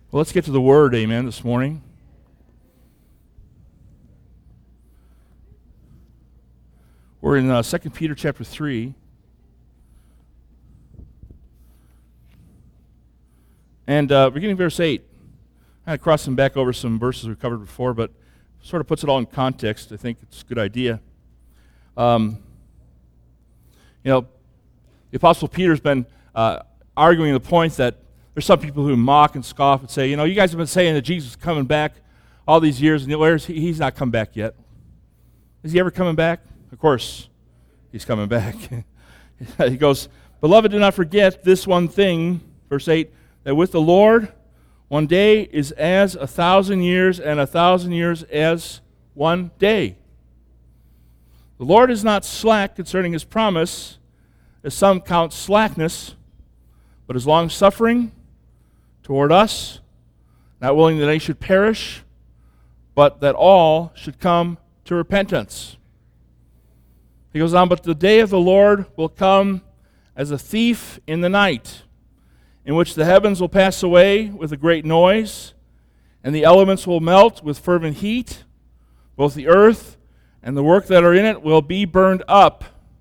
Well, let's get to the Word, amen, this morning. We're in 2 Peter chapter 3. And beginning verse 8. I had to cross them back over some verses we've covered before, but sort of puts it all in context. I think it's a good idea. The Apostle Peter's been arguing the point that there's some people who mock and scoff and say, you guys have been saying that Jesus is coming back all these years, and he's not come back yet. Is he ever coming back? Of course, he's coming back. He goes, "Beloved, do not forget this one thing," verse 8, "that with the Lord, one day is as 1,000 years, and 1,000 years as one day. The Lord is not slack concerning his promise, as some count slackness, but is long-suffering toward us, not willing that any should perish, but that all should come to repentance." He goes on, "But the day of the Lord will come as a thief in the night, in which the heavens will pass away with a great noise, and the elements will melt with fervent heat. Both the earth and the work that are in it will be burned up.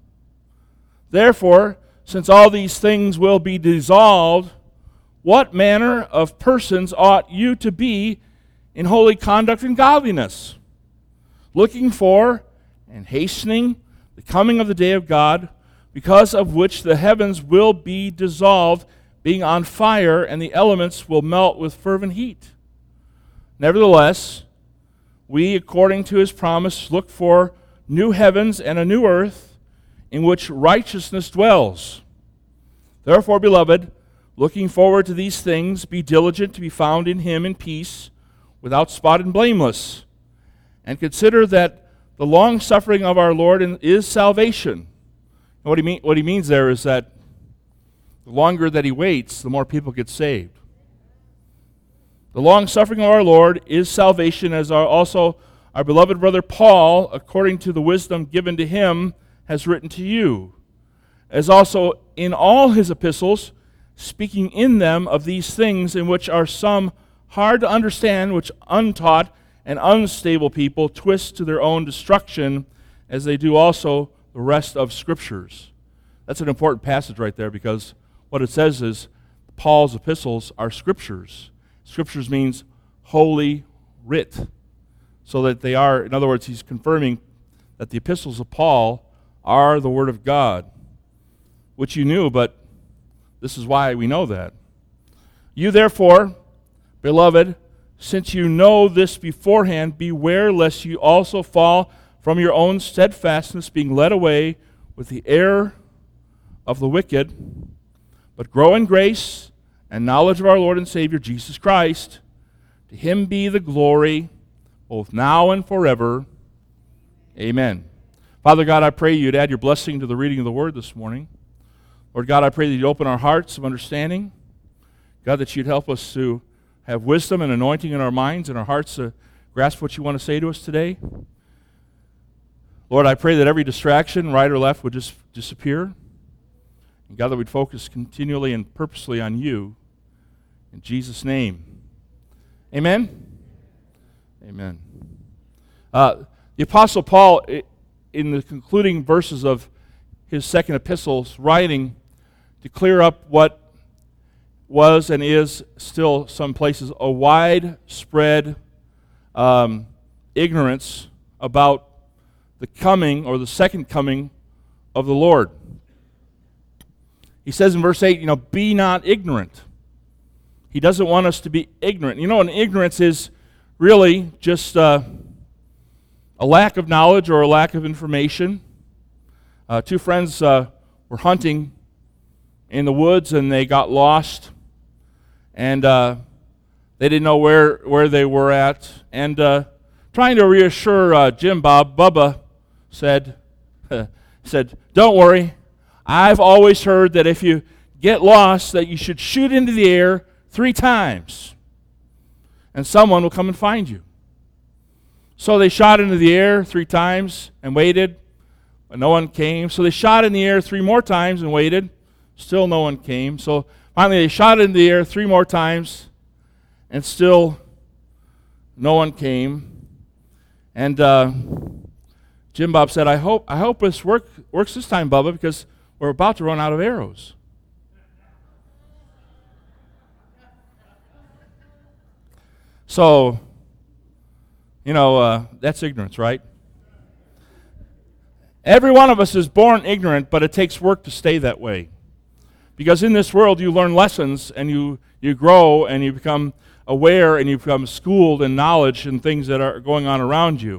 Therefore, since all these things will be dissolved, what manner of persons ought you to be in holy conduct and godliness, looking for and hastening the coming of the day of God, because of which the heavens will be dissolved, being on fire, and the elements will melt with fervent heat? Nevertheless, we, according to his promise, look for new heavens and a new earth, in which righteousness dwells. Therefore, beloved, looking forward to these things, be diligent to be found in him in peace, without spot and blameless. And consider that the long-suffering of our Lord is salvation." And what he means there is that the longer that he waits, the more people get saved. "The long-suffering of our Lord is salvation, as also our beloved brother Paul, according to the wisdom given to him, has written to you, as also in all his epistles, speaking in them of these things, in which are some hard to understand, which untaught and unstable people twist to their own destruction, as they do also the rest of Scriptures." That's an important passage right there, because what it says is Paul's epistles are Scriptures. Scriptures means holy writ. So that they are, in other words, he's confirming that the epistles of Paul are the Word of God, which you knew, but this is why we know that. "You therefore, beloved, since you know this beforehand, beware lest you also fall from your own steadfastness, being led away with the error of the wicked, but grow in grace and knowledge of our Lord and Savior Jesus Christ. To him be the glory, both now and forever. Amen." Father God, I pray you'd add your blessing to the reading of the Word this morning. Lord God, I pray that you'd open our hearts of understanding. God, that you'd help us to have wisdom and anointing in our minds and our hearts to grasp what you want to say to us today. Lord, I pray that every distraction, right or left, would just disappear. And God, that we'd focus continually and purposely on you. In Jesus' name. Amen? Amen. The Apostle Paul, in the concluding verses of his second epistles, writing to clear up what was and is still some places a widespread ignorance about the coming or the second coming of the Lord. He says in verse 8, be not ignorant. He doesn't want us to be ignorant. And ignorance is really just a lack of knowledge or a lack of information. Two friends were hunting in the woods, and they got lost, and they didn't know where they were at. And trying to reassure Bubba said, "Don't worry, I've always heard that if you get lost, that you should shoot into the air 3 times, and someone will come and find you." So they shot into the air 3 times and waited, but no one came. So they shot in the air 3 more times and waited. Still no one came. So finally they shot in the air 3 more times, and still no one came. And Jim Bob said, I hope this works this time, Bubba, because we're about to run out of arrows. So, that's ignorance, right? Every one of us is born ignorant, but it takes work to stay that way. Because in this world, you learn lessons, and you grow, and you become aware, and you become schooled in knowledge and things that are going on around you.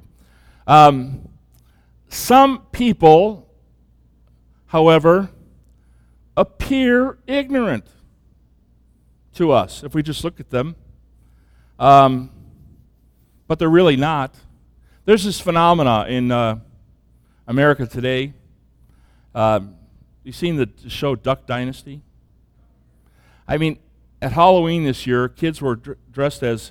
Some people, however, appear ignorant to us if we just look at them. But they're really not. There's this phenomena in America today. You've seen the show Duck Dynasty? I mean, at Halloween this year, kids were dressed as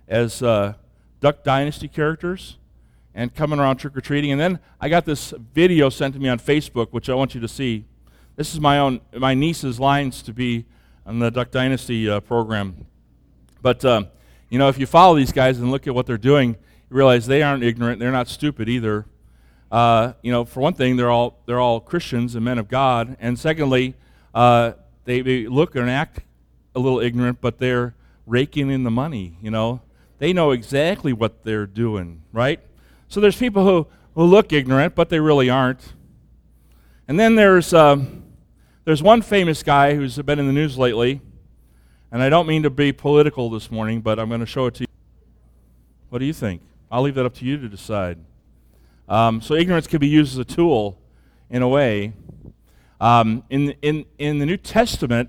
Duck Dynasty characters and coming around trick-or-treating. And then I got this video sent to me on Facebook, which I want you to see. This is my niece's lines to be on the Duck Dynasty program. But, if you follow these guys and look at what they're doing, you realize they aren't ignorant. They're not stupid either. For one thing, they're all Christians and men of God. And secondly, they look and act a little ignorant, but they're raking in the money, They know exactly what they're doing, right? So there's people who look ignorant, but they really aren't. And then there's one famous guy who's been in the news lately, and I don't mean to be political this morning, but I'm going to show it to you. What do you think? I'll leave that up to you to decide. So ignorance can be used as a tool in a way. In the New Testament,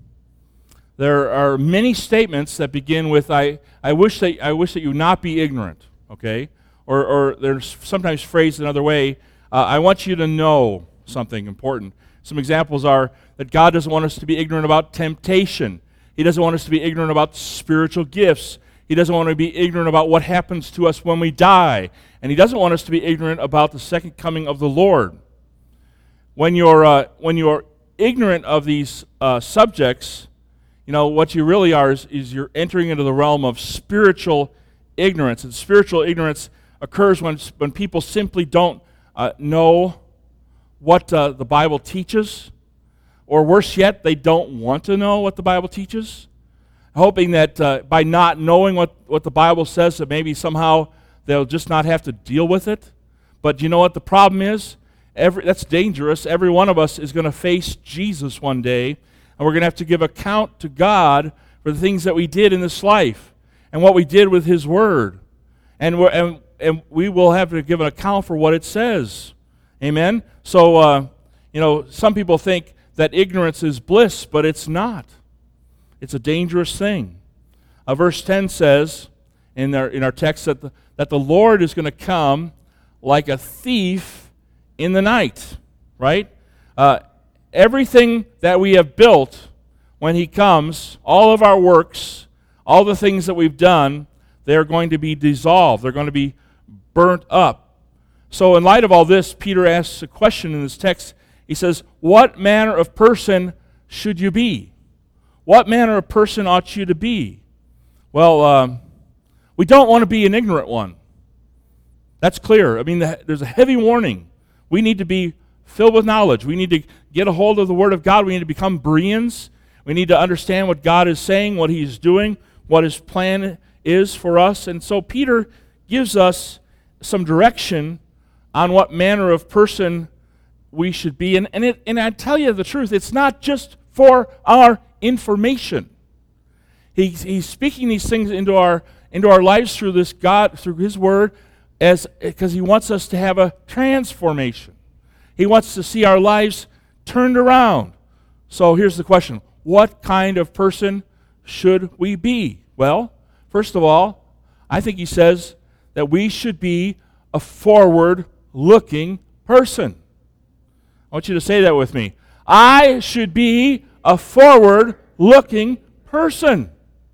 there are many statements that begin with I wish that you not be ignorant, okay? Or there's sometimes phrased another way, I want you to know something important. Some examples are that God doesn't want us to be ignorant about temptation. He doesn't want us to be ignorant about spiritual gifts. He doesn't want to be ignorant about what happens to us when we die. And he doesn't want us to be ignorant about the second coming of the Lord. When you're ignorant of these subjects, what you really are is you're entering into the realm of spiritual ignorance. And spiritual ignorance occurs when people simply don't know what the Bible teaches, or worse yet, they don't want to know what the Bible teaches, hoping that by not knowing what the Bible says, that maybe somehow they'll just not have to deal with it. But you know what the problem is? That's dangerous. Every one of us is going to face Jesus one day, and we're going to have to give account to God for the things that we did in this life and what we did with His Word. And we will have to give an account for what it says. Amen? So, some people think that ignorance is bliss, but it's not. It's a dangerous thing. Verse 10 says in our text that the Lord is going to come like a thief in the night, right? Everything that we have built when He comes, all of our works, all the things that we've done, they're going to be dissolved. They're going to be burnt up. So in light of all this, Peter asks a question in this text. He says, what manner of person should you be? What manner of person ought you to be? Well, we don't want to be an ignorant one. That's clear. I mean, there's a heavy warning. We need to be filled with knowledge. We need to get a hold of the Word of God. We need to become Bereans. We need to understand what God is saying, what He's doing, what His plan is for us. And so Peter gives us some direction on what manner of person we should be. And I tell you the truth, it's not just for our information. He's speaking these things into our lives through this God, through His Word, because He wants us to have a transformation. He wants to see our lives turned around. So here's the question. What kind of person should we be? Well, first of all, I think he says that we should be a forward-looking person. I want you to say that with me. I should be a forward-looking person.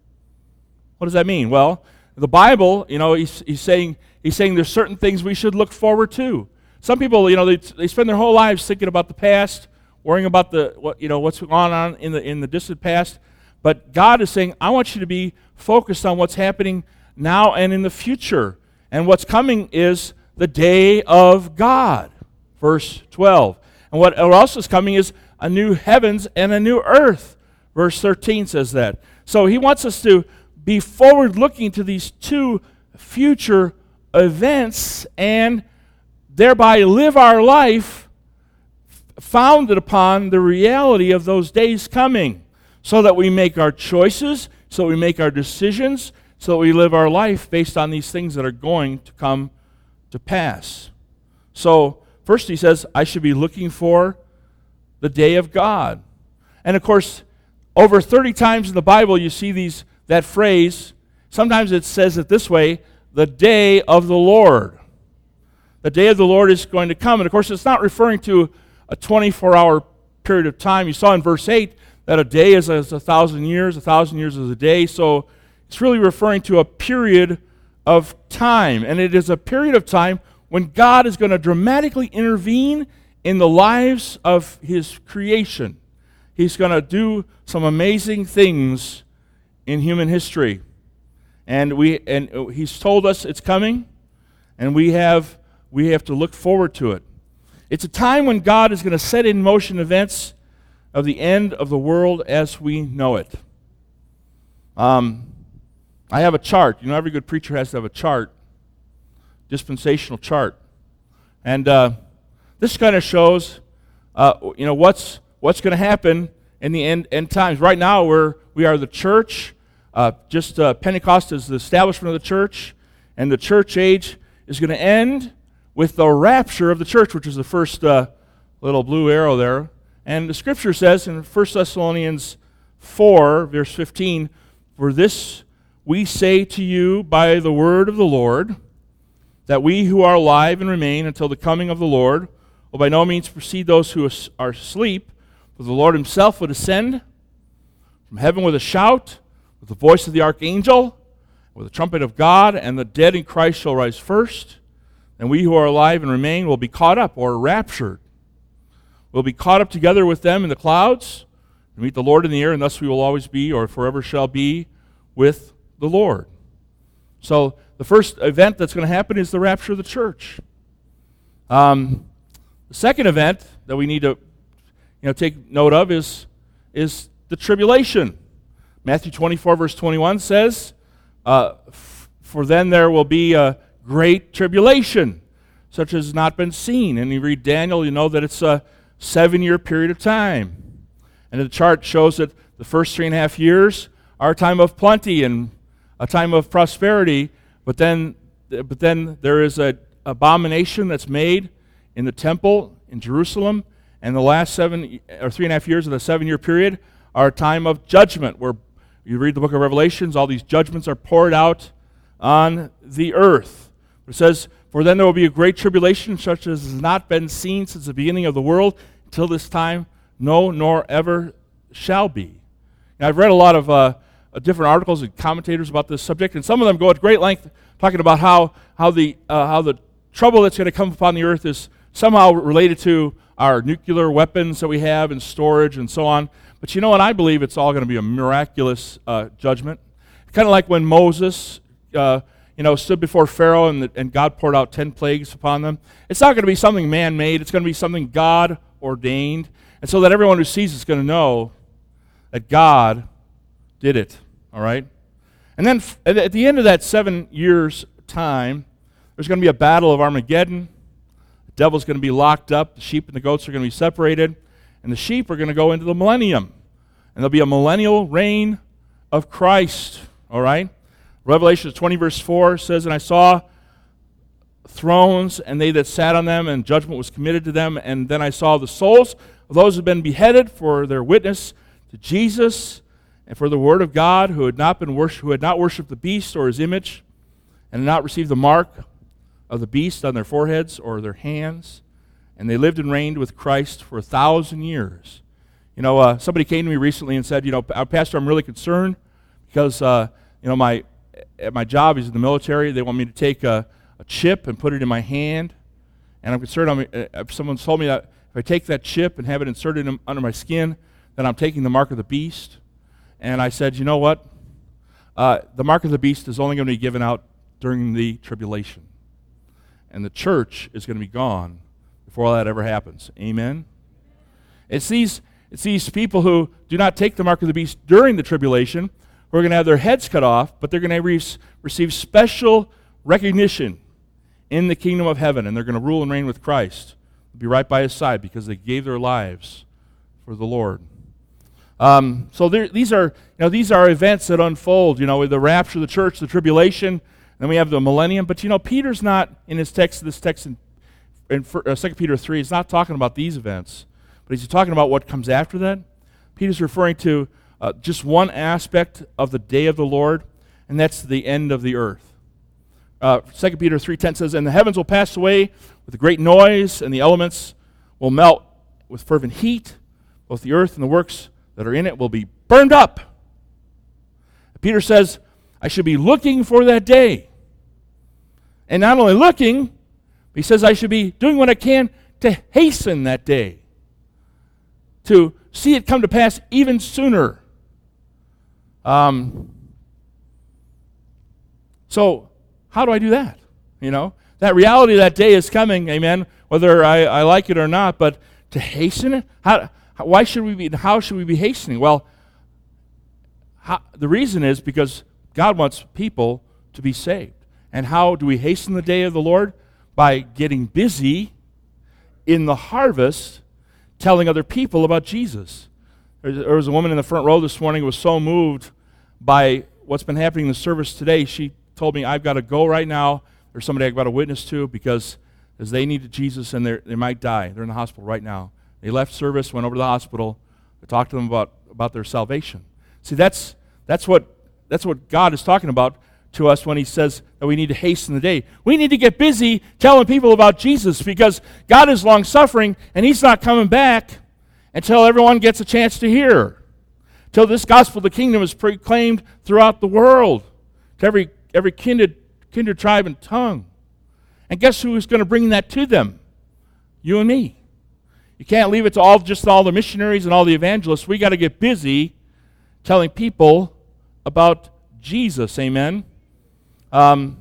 What does that mean? Well, the Bible, he's saying there's certain things we should look forward to. Some people, they spend their whole lives thinking about the past, worrying about what's going on in the distant past. But God is saying, I want you to be focused on what's happening now and in the future. And what's coming is the day of God. Verse 12. And what else is coming is a new heavens and a new earth. Verse 13 says that. So he wants us to be forward-looking to these two future events and thereby live our life founded upon the reality of those days coming, so that we make our choices, so that we make our decisions, so that we live our life based on these things that are going to come to pass. So first he says, I should be looking for the day of God. And of course, over 30 times in the Bible you see that phrase. Sometimes it says it this way, the day of the Lord. The day of the Lord is going to come. And of course, it's not referring to a 24-hour period of time. You saw in verse 8 that a day is as 1,000 years, 1,000 years is a day. So it's really referring to a period of time. And it is a period of time when God is going to dramatically intervene in the lives of his creation. He's going to do some amazing things in human history. And he's told us it's coming, and we have to look forward to it. It's a time when God is going to set in motion events of the end of the world as we know it. I have a chart. Every good preacher has to have a chart, dispensational chart. And this kind of shows, what's going to happen in the end times. Right now, we are the church. Pentecost is the establishment of the church, and the church age is going to end with the rapture of the church, which is the first little blue arrow there. And the scripture says in 1 Thessalonians 4, verse 15, for this we say to you by the word of the Lord, that we who are alive and remain until the coming of the Lord will by no means precede those who are asleep, for the Lord himself will descend from heaven with a shout, with the voice of the archangel, with the trumpet of God, and the dead in Christ shall rise first. And we who are alive and remain will be caught up, or raptured. We'll be caught up together with them in the clouds to meet the Lord in the air, and thus we will always be, or forever shall be, with the Lord. So the first event that's going to happen is the rapture of the church. The second event that we need to take note of is the tribulation. Matthew 24, verse 21 says, for then there will be a great tribulation, such as has not been seen. And you read Daniel, you know that it's a 7-year period of time. And the chart shows that the first 3.5 years are a time of plenty and a time of prosperity, but then there is an abomination that's made in the temple in Jerusalem, and the last 3.5 years of the 7-year period are a time of judgment, where you read the book of Revelations, all these judgments are poured out on the earth. It says, for then there will be a great tribulation such as has not been seen since the beginning of the world until this time, no, nor ever shall be. Now, I've read a lot of different articles and commentators about this subject, and some of them go at great length talking about how the trouble that's going to come upon the earth is somehow related to our nuclear weapons that we have in storage and so on. But you know what? I believe it's all going to be a miraculous judgment. Kind of like when Moses stood before Pharaoh and God poured out 10 plagues upon them. It's not going to be something man-made. It's going to be something God ordained. And so that everyone who sees it's going to know that God did it. All right? And then at the end of that 7 years' time, there's going to be a battle of Armageddon. The devil's going to be locked up. The sheep and the goats are going to be separated. And the sheep are going to go into the millennium. And there'll be a millennial reign of Christ. All right? Revelation 20, verse 4 says, and I saw thrones, and they that sat on them, and judgment was committed to them. And then I saw the souls of those who had been beheaded for their witness to Jesus and for the word of God, who had not worshipped the beast or his image, and had not received the mark of the beast on their foreheads or their hands. And they lived and reigned with Christ for 1,000 years. Somebody came to me recently and said, Pastor, I'm really concerned because, my job is in the military. They want me to take a chip and put it in my hand. And I'm concerned, someone's told me that if I take that chip and have it inserted under my skin, then I'm taking the mark of the beast. and I said, you know what? The mark of the beast is only going to be given out during the tribulation. And the church is going to be gone before all that ever happens. Amen? It's these people who do not take the mark of the beast during the tribulation who are going to have their heads cut off, but they're going to receive special recognition in the kingdom of heaven, and they're going to rule and reign with Christ. They'll be right by his side because they gave their lives for the Lord. So these are events that unfold, with the rapture of the church, the tribulation, then we have the millennium. But Peter's not in this text in 2 Peter 3, he's not talking about these events, but he's talking about what comes after that. Peter's referring to just one aspect of the day of the Lord, and that's the end of the earth. 2 Peter 3:10 says, "And the heavens will pass away with a great noise, and the elements will melt with fervent heat. Both the earth and the works that are in it will be burned up." Peter says, I should be looking for that day. And not only looking, but he says I should be doing what I can to hasten that day, to see it come to pass even sooner. So how do I do that? That reality of that day is coming, amen, whether I like it or not, but to hasten it, how should we be hastening? Well, the reason is because God wants people to be saved. And how do we hasten the day of the Lord? By getting busy in the harvest, telling other people about Jesus. There was a woman in the front row this morning who was so moved by what's been happening in the service today. She told me, I've got to go right now. There's somebody I've got to witness to because they needed Jesus and they might die. They're in the hospital right now. They left service, went over to the hospital, to talk to them about their salvation. See, that's what God is talking about to us when he says that we need to hasten the day. We need to get busy telling people about Jesus because God is long-suffering and he's not coming back until everyone gets a chance to hear, till this gospel of the kingdom is proclaimed throughout the world, to every kindred, tribe, and tongue. And guess who is going to bring that to them? You and me. You can't leave it to all the missionaries and all the evangelists. We got to get busy telling people about Jesus. Amen. The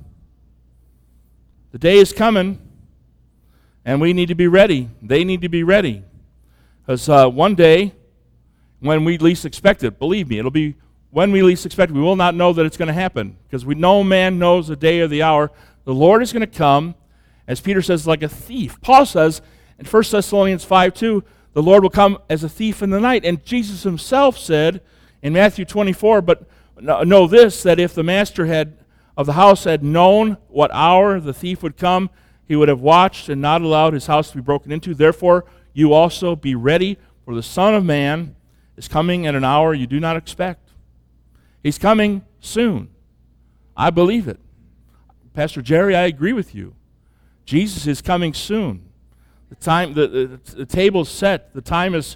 day is coming, and we need to be ready. They need to be ready. Because one day, when we least expect it, believe me, it'll be when we least expect it. We will not know that it's going to happen, because no man knows the day or the hour. The Lord is going to come, as Peter says, like a thief. Paul says in 1 Thessalonians 5:2, the Lord will come as a thief in the night. And Jesus himself said in Matthew 24, but know this, that if the master of the house had known what hour the thief would come, he would have watched and not allowed his house to be broken into. Therefore, you also be ready, for the Son of Man is coming at an hour you do not expect. He's coming soon. I believe it. Pastor Jerry, I agree with you. Jesus is coming soon. The time, the table's set. The time is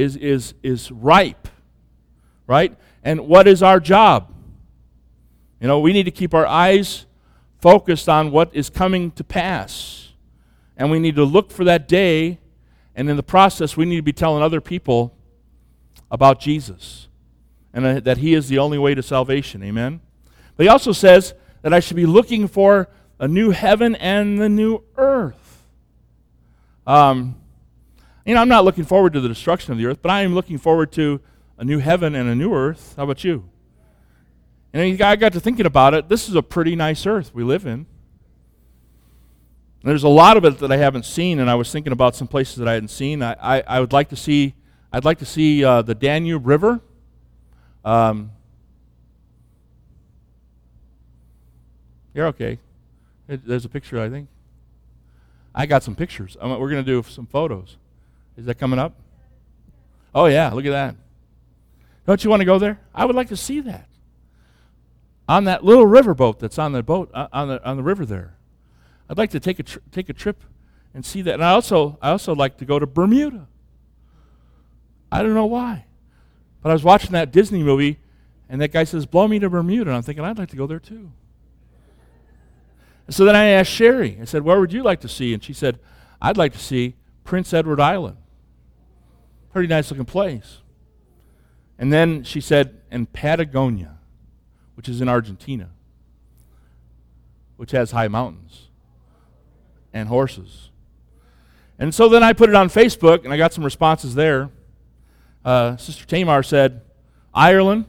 ripe, right? And what is our job? We need to keep our eyes focused on what is coming to pass. And we need to look for that day, and in the process, we need to be telling other people about Jesus and that he is the only way to salvation. Amen? But he also says that I should be looking for a new heaven and the new earth. I'm not looking forward to the destruction of the earth, but I am looking forward to a new heaven and a new earth. How about you? And I got to thinking about it. This is a pretty nice earth we live in. There's a lot of it that I haven't seen, and I was thinking about some places that I hadn't seen. I would like to see. I'd like to see the Danube River. You're okay. There's a picture, I think. I got some pictures. We're going to do some photos. Is that coming up? Oh yeah, look at that. Don't you want to go there? I would like to see that. On that little riverboat that's on the boat on the river there. I'd like to take a trip and see that. And I also like to go to Bermuda. I don't know why. But I was watching that Disney movie, and that guy says, blow me to Bermuda. And I'm thinking, I'd like to go there too. And so then I asked Sherry, I said, where would you like to see? And she said, I'd like to see Prince Edward Island. Pretty nice looking place. And then she said, and Patagonia, which is in Argentina, which has high mountains and horses. And so then I put it on Facebook, and I got some responses there. Sister Tamar said Ireland,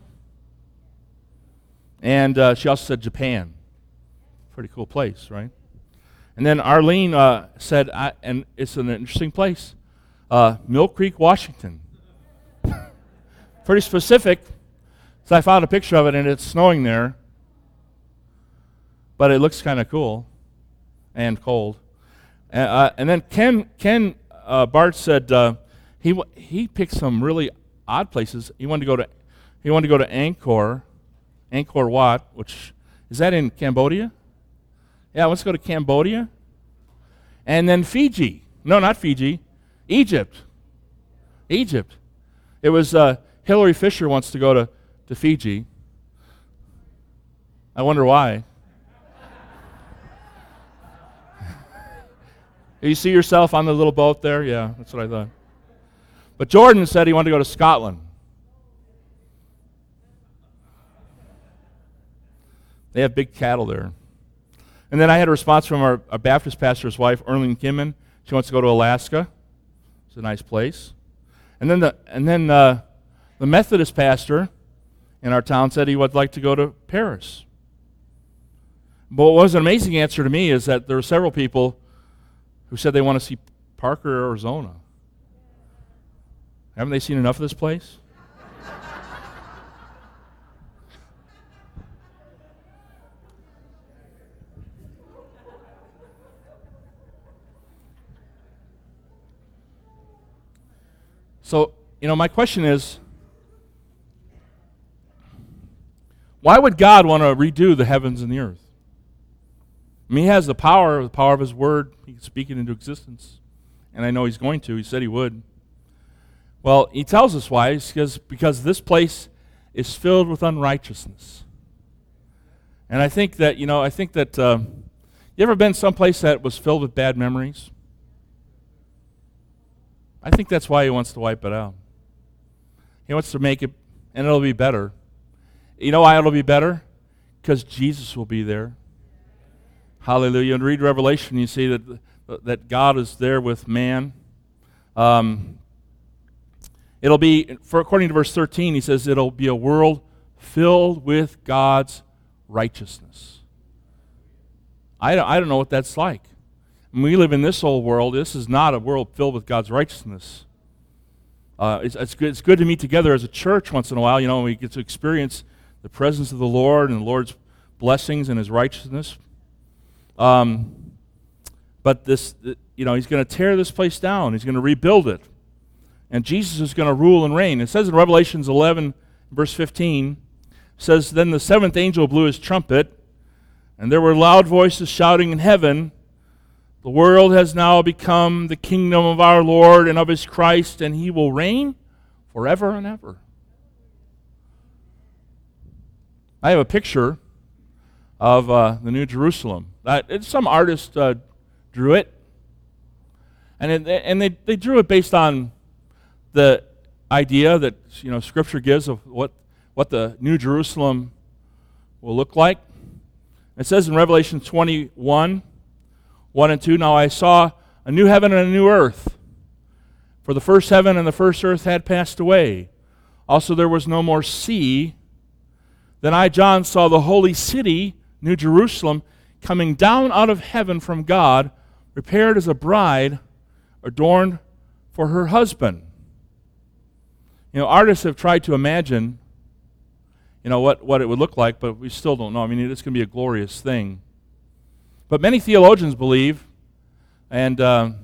and she also said Japan. Pretty cool place, right? And then Arlene said, and it's an interesting place, Mill Creek, Washington. Pretty specific. So I found a picture of it, and it's snowing there, but it looks kind of cool and cold. And then Ken Bart said he picked some really odd places. He wanted to go to Angkor Wat, which is that in Cambodia? Yeah, let's go to Cambodia. And then Fiji. No, not Fiji. Egypt. It was Hillary Fisher wants to go to Fiji. I wonder why. You see yourself on the little boat there? Yeah, that's what I thought. But Jordan said he wanted to go to Scotland. They have big cattle there. And then I had a response from our Baptist pastor's wife, Erling Kimmen. She wants to go to Alaska. It's a nice place. And then the Methodist pastor in our town said he would like to go to Paris. But what was an amazing answer to me is that there were several people who said they want to see Parker, Arizona. Haven't they seen enough of this place? So, my question is, why would God want to redo the heavens and the earth? I mean, he has the power of his word. He can speak it into existence. And I know he's going to. He said he would. Well, he tells us why. Because this place is filled with unrighteousness. And I think that, you ever been someplace that was filled with bad memories? I think that's why he wants to wipe it out. He wants to make it, and it'll be better. You know why it'll be better? Because Jesus will be there. Hallelujah. And read Revelation, you see that God is there with man. It'll be, according to verse 13, he says it'll be a world filled with God's righteousness. I don't know what that's like. When we live in this old world, this is not a world filled with God's righteousness. It's good to meet together as a church once in a while. We get to experience the presence of the Lord and the Lord's blessings and his righteousness. But he's going to tear this place down. He's going to rebuild it. And Jesus is going to rule and reign. It says in Revelations 11, verse 15, says, "Then the seventh angel blew his trumpet, and there were loud voices shouting in heaven, 'The world has now become the kingdom of our Lord and of his Christ, and he will reign forever and ever.'" I have a picture of the New Jerusalem. Some artist drew it, and they drew it based on the idea that Scripture gives of what the New Jerusalem will look like. It says in Revelation 21, 1 and 2, "Now I saw a new heaven and a new earth, for the first heaven and the first earth had passed away. Also there was no more sea. Then I, John, saw the holy city, New Jerusalem, coming down out of heaven from God, prepared as a bride adorned for her husband." Artists have tried to imagine, what it would look like, but we still don't know. I mean, it's going to be a glorious thing. But many theologians believe, and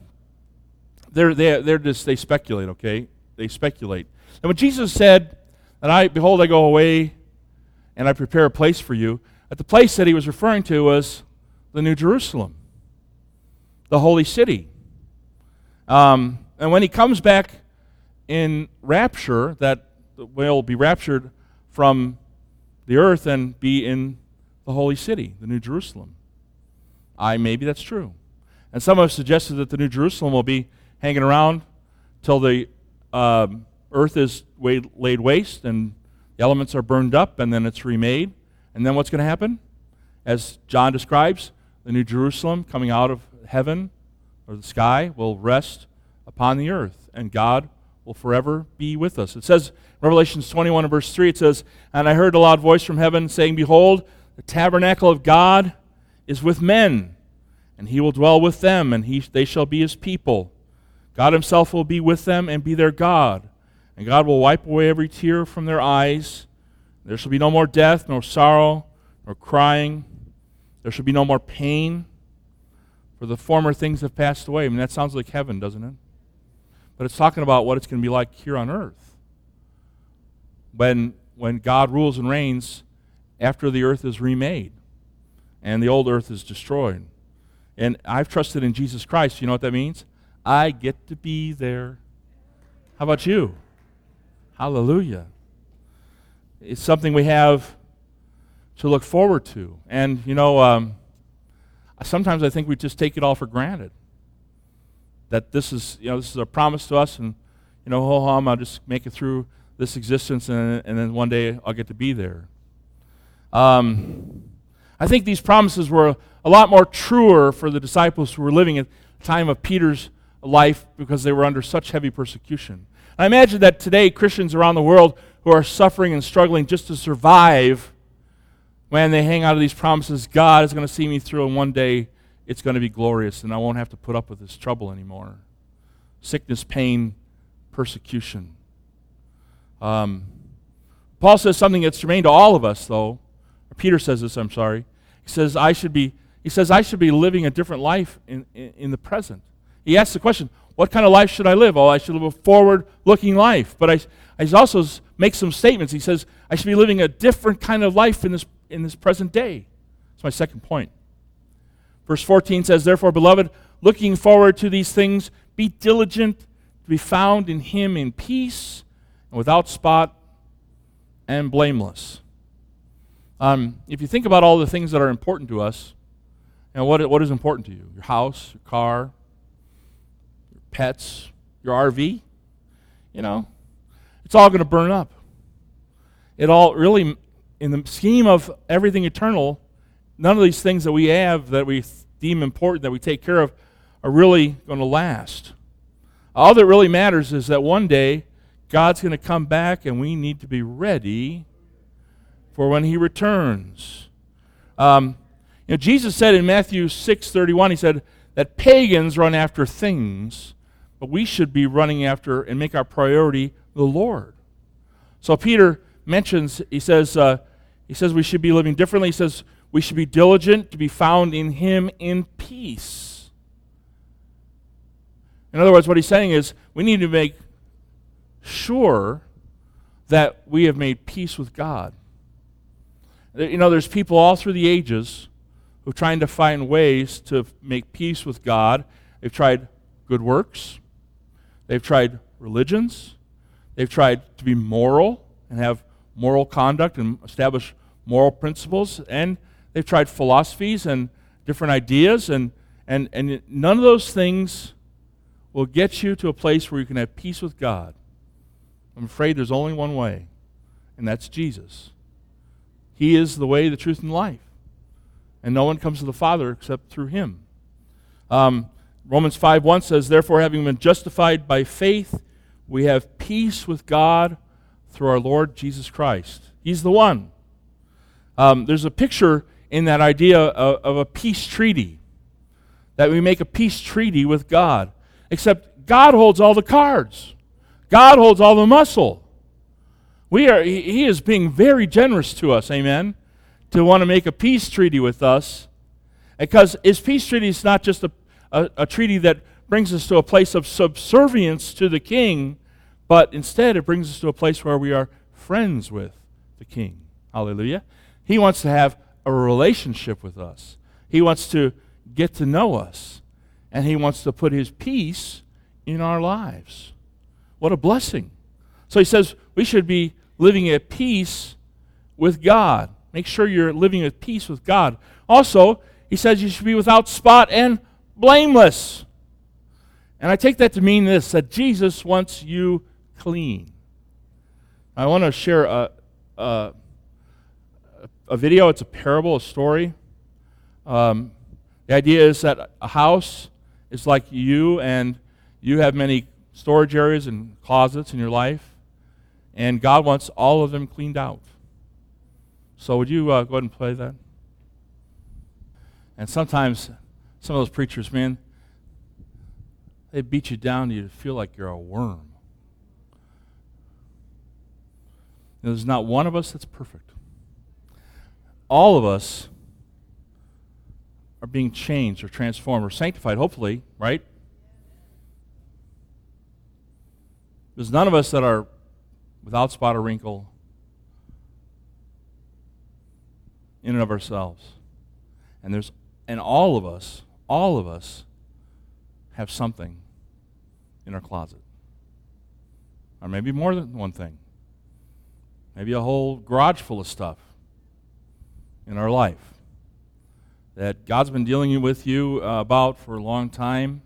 they speculate, okay? They speculate. And when Jesus said, "Behold, I go away, and I prepare a place for you," at the place that he was referring to was the New Jerusalem, the holy city. And when he comes back in rapture, that will be raptured from the earth and be in the holy city, the New Jerusalem. Maybe that's true. And some have suggested that the New Jerusalem will be hanging around till the earth is laid waste and The elements are burned up, and then it's remade. And then what's going to happen? As John describes, the New Jerusalem coming out of heaven or the sky will rest upon the earth, and God will forever be with us. It says, Revelations 21 and verse 3, it says, "And I heard a loud voice from heaven saying, Behold, the tabernacle of God is with men, and he will dwell with them, and they shall be his people. God himself will be with them and be their God. And God will wipe away every tear from their eyes. There shall be no more death, nor sorrow, nor crying. There shall be no more pain, for the former things have passed away." I mean, that sounds like heaven, doesn't it? But it's talking about what it's going to be like here on earth. When God rules and reigns after the earth is remade and the old earth is destroyed. And I've trusted in Jesus Christ. You know what that means? I get to be there. How about you? Hallelujah. It's something we have to look forward to. And, sometimes I think we just take it all for granted. That this is a promise to us, and, I'll just make it through this existence, and then one day I'll get to be there. I think these promises were a lot more truer for the disciples who were living at the time of Peter's life because they were under such heavy persecution. I imagine that today Christians around the world who are suffering and struggling just to survive, when they hang out of these promises, God is going to see me through, and one day it's going to be glorious, and I won't have to put up with this trouble anymore. Sickness, pain, persecution. Paul says something that's germane to all of us, though. Or Peter says this, I'm sorry. He says, I should be living a different life in the present. He asks the question, what kind of life should I live? Oh, I should live a forward-looking life. But I also make some statements. He says, I should be living a different kind of life in this present day. That's my second point. Verse 14 says, "Therefore, beloved, looking forward to these things, be diligent to be found in him in peace, and without spot and blameless." If you think about all the things that are important to us, what is important to you? Your house, your car, your pets, your RV, it's all going to burn up. It all really, in the scheme of everything eternal, none of these things that we have that we deem important, that we take care of, are really going to last. All that really matters is that one day God's going to come back, and we need to be ready for when he returns. Jesus said in Matthew 6:31, he said that pagans run after things, but we should be running after and make our priority the Lord. So Peter mentions, he says we should be living differently. He says we should be diligent to be found in him in peace. In other words, what he's saying is we need to make sure that we have made peace with God. There's people all through the ages who are trying to find ways to make peace with God. They've tried good works. They've tried religions. They've tried to be moral and have moral conduct and establish moral principles. And they've tried philosophies and different ideas. And none of those things will get you to a place where you can have peace with God. I'm afraid there's only one way, and that's Jesus. He is the way, the truth, and the life. And no one comes to the Father except through him. Romans 5:1 says, "Therefore, having been justified by faith, we have peace with God through our Lord Jesus Christ." He's the one. There's a picture in that idea of a peace treaty, that we make a peace treaty with God. Except God holds all the cards. God holds all the muscle. He is being very generous to us, amen, to want to make a peace treaty with us. Because his peace treaty is not just a treaty that brings us to a place of subservience to the king, but instead it brings us to a place where we are friends with the king. Hallelujah. He wants to have a relationship with us. He wants to get to know us. And he wants to put his peace in our lives. What a blessing. So he says we should be living at peace with God. Make sure you're living at peace with God. Also, he says you should be without spot and blameless. And I take that to mean this, that Jesus wants you clean. I want to share a a video. It's a parable, a story. The idea is that a house is like you, and you have many storage areas and closets in your life, and God wants all of them cleaned out. So would you go ahead and play that? And sometimes some of those preachers, man, they beat you down to you feel like you're a worm. There's not one of us that's perfect. All of us are being changed or transformed or sanctified, hopefully, right? There's none of us that are without spot or wrinkle in and of ourselves. And all of us have something in our closet. Or maybe more than one thing. Maybe a whole garage full of stuff in our life that God's been dealing with you about for a long time.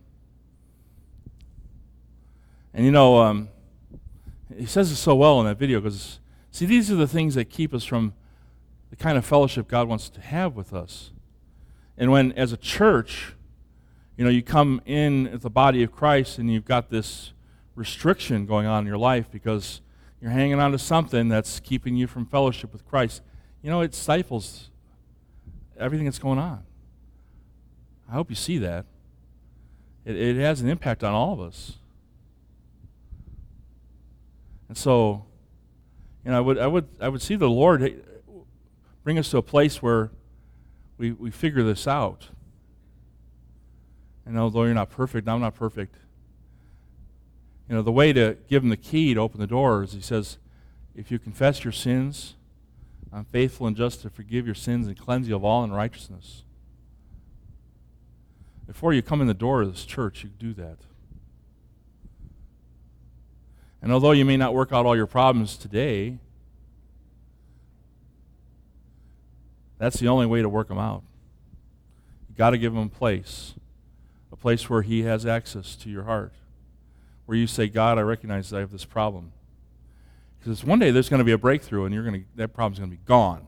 And he says it so well in that video because, see, these are the things that keep us from the kind of fellowship God wants to have with us. And when, as a church, you come in at the body of Christ and you've got this restriction going on in your life because you're hanging on to something that's keeping you from fellowship with Christ, it stifles everything that's going on. I hope you see that. It has an impact on all of us. And so, I would see the Lord bring us to a place where we figure this out. And although you're not perfect, I'm not perfect. The way to give him the key to open the door is he says, if you confess your sins, I'm faithful and just to forgive your sins and cleanse you of all unrighteousness. Before you come in the door of this church, you do that. And although you may not work out all your problems today, that's the only way to work them out. You've got to give him a place where he has access to your heart, where you say, God, I recognize that I have this problem. Because one day there's going to be a breakthrough, and that problem's going to be gone.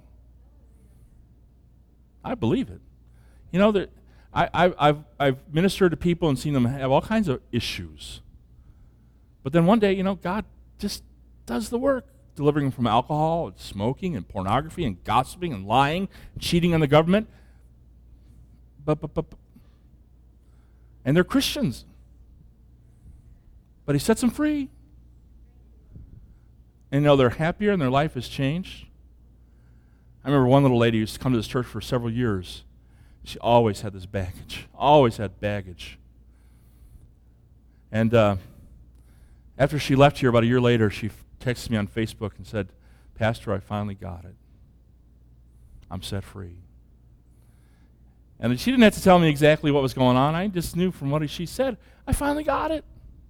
I believe it. That I've ministered to people and seen them have all kinds of issues. But then one day, God just does the work, delivering them from alcohol and smoking and pornography and gossiping and lying, cheating on the government. And they're Christians. But he sets them free. And they're happier and their life has changed. I remember one little lady who used to come to this church for several years. She always had this baggage. Always had baggage. And after she left here about a year later, she texted me on Facebook and said, Pastor, I finally got it. I'm set free. And she didn't have to tell me exactly what was going on. I just knew from what she said, I finally got it.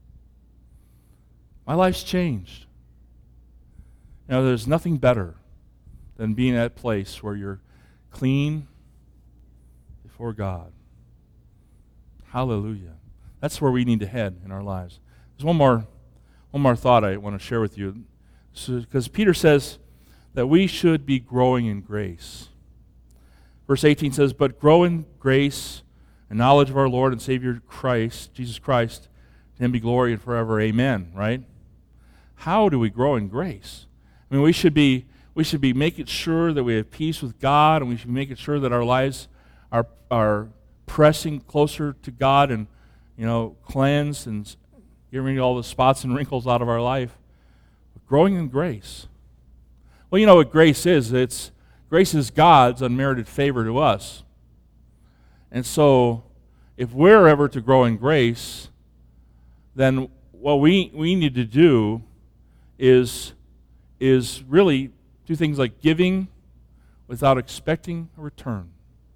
My life's changed. There's nothing better than being at a place where you're clean before God. Hallelujah. That's where we need to head in our lives. There's one more thought I want to share with you. Because Peter says that we should be growing in grace. Verse 18 says, but grow in grace and knowledge of our Lord and Savior Christ, Jesus Christ. To him be glory and forever. Amen. Right? How do we grow in grace? We should be making sure that we have peace with God, and we should be making sure that our lives are pressing closer to God and cleansed and getting rid of all the spots and wrinkles out of our life. Growing in grace. Well, you know what grace is. Grace is God's unmerited favor to us. And so, if we're ever to grow in grace, then what we need to do is really do things like giving without expecting a return.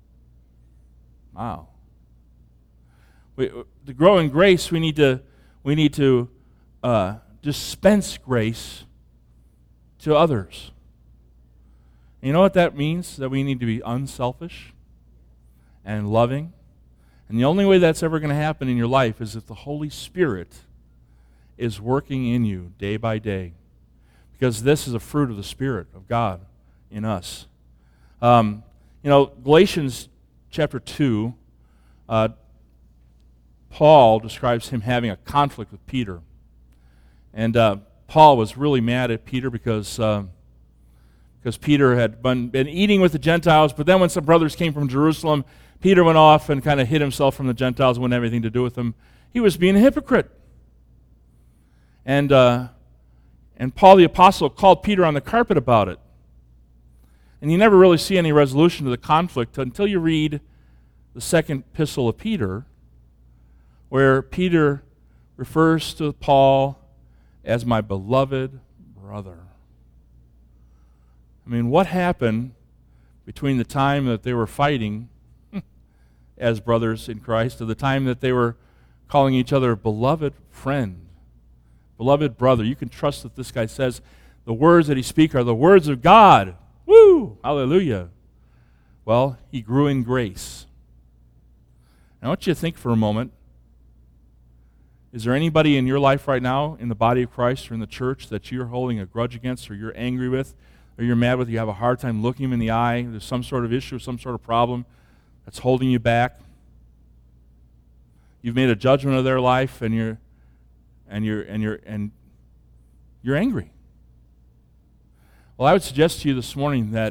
Wow. To grow in grace, we need to dispense grace to others. And you know what that means? That we need to be unselfish and loving. And the only way that's ever going to happen in your life is if the Holy Spirit is working in you day by day. because this is a fruit of the Spirit of God in us. Galatians chapter 2, Paul describes him having a conflict with Peter. And Paul was really mad at Peter because Peter had been eating with the Gentiles, but then when some brothers came from Jerusalem, Peter went off and kind of hid himself from the Gentiles and wouldn't have anything to do with them. He was being a hypocrite. And Paul the Apostle called Peter on the carpet about it. And you never really see any resolution to the conflict until you read the second epistle of Peter, where Peter refers to Paul as my beloved brother. I mean, what happened between the time that they were fighting as brothers in Christ to the time that they were calling each other beloved friend, beloved brother? You can trust that this guy says the words that he speaks are the words of God. Woo! Hallelujah. Well, he grew in grace. Now, I want you to think for a moment. Is there anybody in your life right now in the body of Christ or in the church that you're holding a grudge against or you're angry with or you're mad with? You have a hard time looking him in the eye. There's some sort of issue, some sort of problem that's holding you back. You've made a judgment of their life and you're angry. Well, I would suggest to you this morning that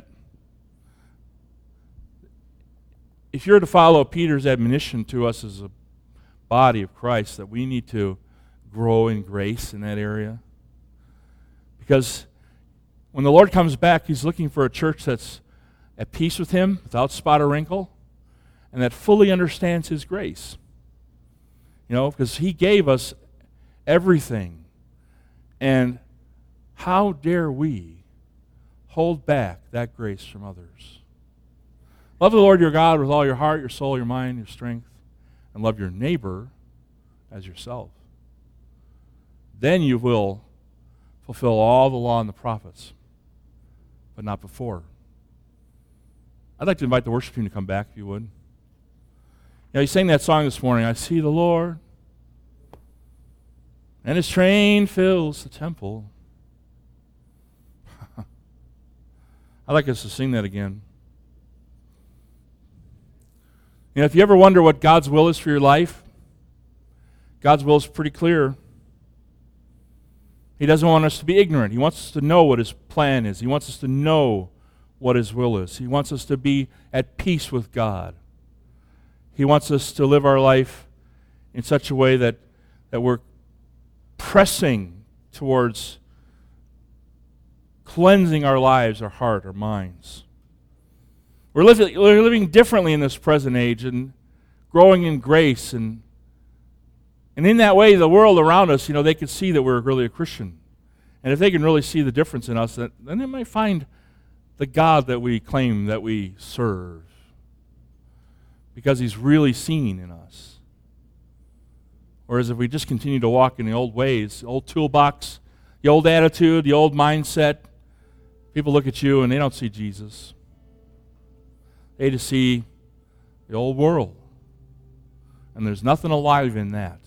if you're to follow Peter's admonition to us as a body of Christ, that we need to grow in grace in that area. Because when the Lord comes back, He's looking for a church that's at peace with Him, without spot or wrinkle, and that fully understands His grace. Because He gave us everything. And how dare we hold back that grace from others? Love the Lord your God with all your heart, your soul, your mind, your strength, and love your neighbor as yourself. Then you will fulfill all the law and the prophets, but not before. I'd like to invite the worship team to come back, if you would. You sang that song this morning, I see the Lord, and His train fills the temple. I'd like us to sing that again. If you ever wonder what God's will is for your life, God's will is pretty clear. He doesn't want us to be ignorant. He wants us to know what His plan is. He wants us to know what His will is. He wants us to be at peace with God. He wants us to live our life in such a way that we're pressing towards cleansing our lives, our heart, our minds. We're living differently in this present age and growing in grace. And in that way, the world around us, they can see that we're really a Christian. And if they can really see the difference in us, then they might find the God that we claim that we serve, because He's really seen in us. Whereas if we just continue to walk in the old ways, the old toolbox, the old attitude, the old mindset, people look at you and they don't see Jesus. They just see the old world. And there's nothing alive in that.